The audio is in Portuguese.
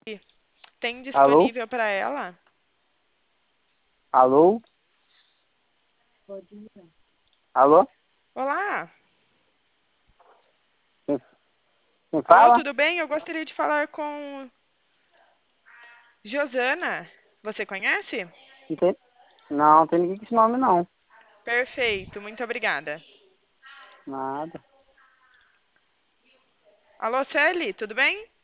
Tem Alô? disponível para ela? Alô? Alô? Olá! Quem, quem Alô, fala? tudo bem? Eu gostaria de falar com Josana. Você conhece? Não tem ninguém com esse nome, não. Perfeito, muito obrigada. Nada. Alô, Celi, tudo bem?